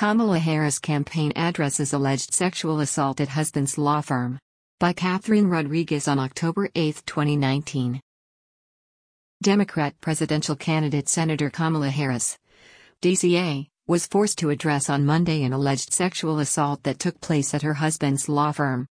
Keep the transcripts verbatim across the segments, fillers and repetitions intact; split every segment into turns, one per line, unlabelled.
Kamala Harris campaign addresses alleged sexual assault at husband's law firm. By Catherine Rodriguez on October eighth, twenty nineteen. Democrat presidential candidate Senator Kamala Harris, D C A, was forced to address on Monday an alleged sexual assault that took place at her husband's law firm.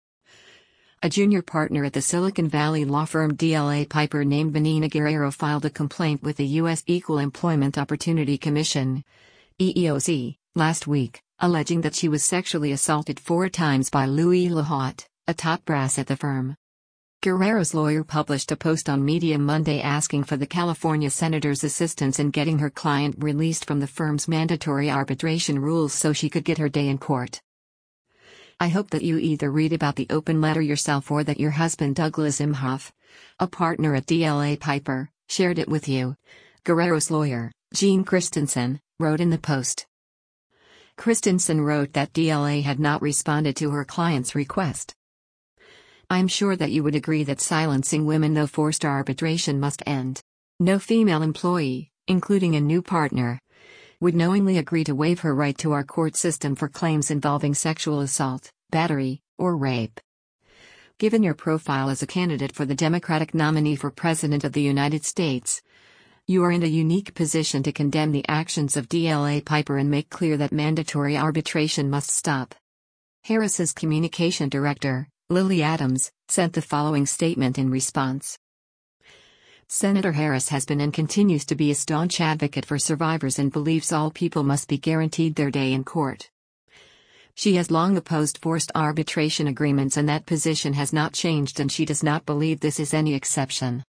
A junior partner at the Silicon Valley law firm D L A Piper named Vanina Guerrero filed a complaint with the U S Equal Employment Opportunity Commission, E E O C, last week, alleging that she was sexually assaulted four times by Louis Lahotte, a top brass at the firm. Guerrero's lawyer published a post on Medium Monday asking for the California senator's assistance in getting her client released from the firm's mandatory arbitration rules so she could get her day in court. I hope that you either read about the open letter yourself or that your husband Douglas Imhoff, a partner at D L A Piper, shared it with you, Guerrero's lawyer, Gene Christensen, wrote in the post. Christensen wrote that D L A had not responded to her client's request. I'm sure that you would agree that silencing women through forced arbitration must end. No female employee, including a new partner, would knowingly agree to waive her right to our court system for claims involving sexual assault, battery, or rape. Given your profile as a candidate for the Democratic nominee for President of the United States, you are in a unique position to condemn the actions of D L A Piper and make clear that mandatory arbitration must stop. Harris's communication director, Lily Adams, sent the following statement in response. Senator Harris has been and continues to be a staunch advocate for survivors and believes all people must be guaranteed their day in court. She has long opposed forced arbitration agreements and that position has not changed, and she does not believe this is any exception.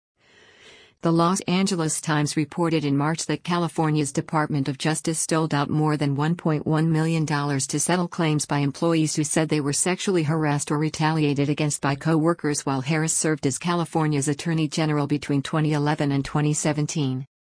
The Los Angeles Times reported in March that California's Department of Justice doled out more than one point one million dollars to settle claims by employees who said they were sexually harassed or retaliated against by co-workers while Harris served as California's Attorney General between twenty eleven and twenty seventeen.